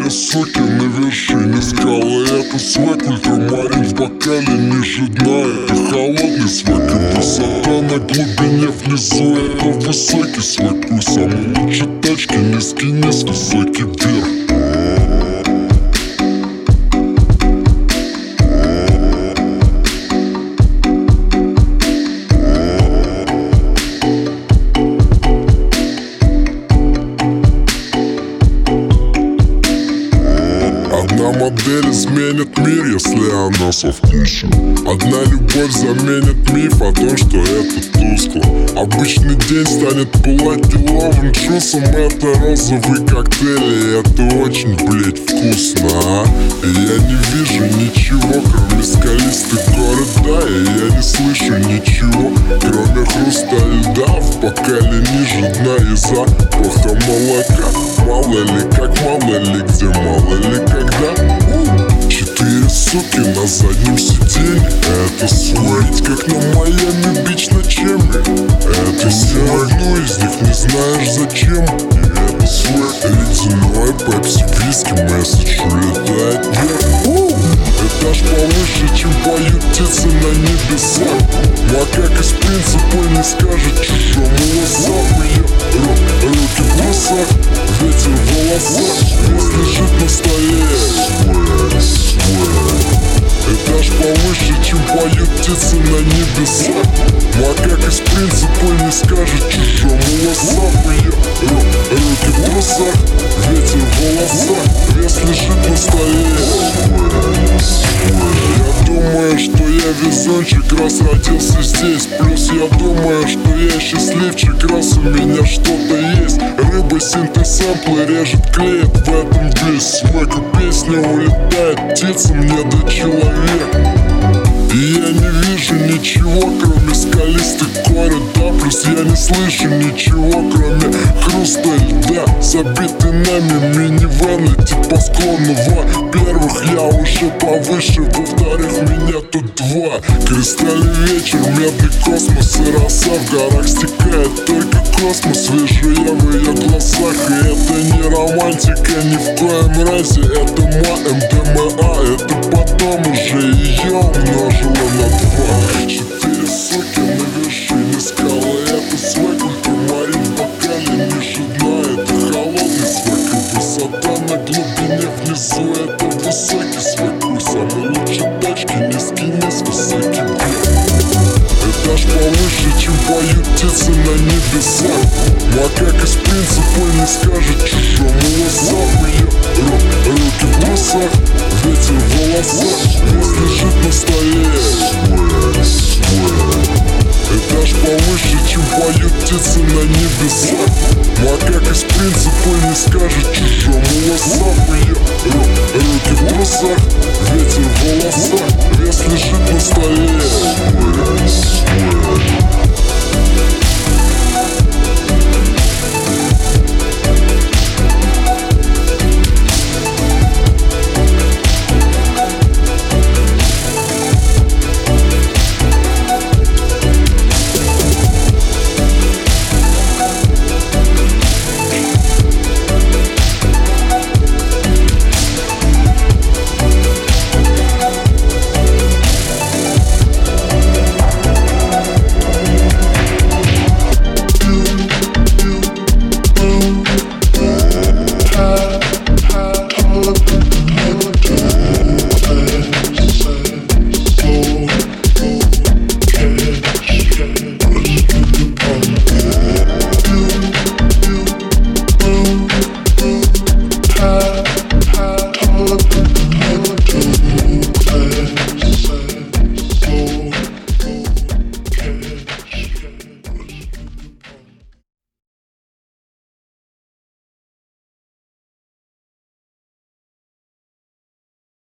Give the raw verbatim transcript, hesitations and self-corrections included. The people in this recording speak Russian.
Четыре соки на вершине скалы. Это свек, ультрамарин в бокале. Ниже дна это холодный свек. И высота на глубине внизу это высокий свек. У самой лучшей тачки низкий низ, высокий вверх. Одна модель изменит мир, если она со вкусом. Одна любовь заменит миф о том, что это тускло. Обычный день станет пылать лиловым джусом. Это розовый коктейль, и это очень, блять, вкусно, а? И я не вижу ничего, кроме скалистых города. И я не слышу ничего, кроме хруста льда в бокале ниже дна и запаха молока. Мало ли как, мало ли где, мало ли когда. Четыре суки на заднем сиденье. Это свой, как на Майами-Бич на Чемме. Это свой, одну из них не знаешь зачем. И это свой, ледяной пепси, виски, месседж улетает вверх. Этаж повыше, чем поют птицы на небесах. Ну а как из принципа не скажет чужому лосапу. Я руки в трусах, ветер в волосах, весь лежит на столе. Этаж повыше, чем поют птицы на небесах. Ну а как из принципа не скажет чужому лосапу. Я руки в трусах, ветер в волосах, весь лежит на столе. Я думаю, что я везунчик, раз родился здесь. Плюс я думаю, что я счастливчик, раз у меня что-то есть. Рыба синтез-сэмплы режет, клеит, в этом весь свек. Песня улетает, птица мне до человека. И я не вижу ничего, кроме скалистых города. Плюс я не слышу ничего, кроме хруста льда. Забитый нами минивэн летит по склону. Во-первых, я уже повыше, во-вторых, меня тут два. Кристальный вечер, медный космос и роса. В горах стекает только космос, вижу я в ее глазах. И это не романтика ни в коем разе. Это мой эм дэ эм а, это потом уже ее умножила на два. Четыре суки на вершине скалы. Это свек, ультрамарин в бокале ниже дна. Это холодный свек. И высота на глубине внизу это высокий свек. У самой лучшей тачки низкий низ, высокий вверх. Этаж повыше, чем поют птицы на небесах. Ну а как из принципа не скажет чужому лосапу. Я руки в трусах, ветер в волосах, весь лежит на столе. Этаж повыше, чем поют птицы на небесах. Ну а как из принципа не скажет чужому лосапу. Я руки в трусах, ветер в волосах, весь лежит на столе.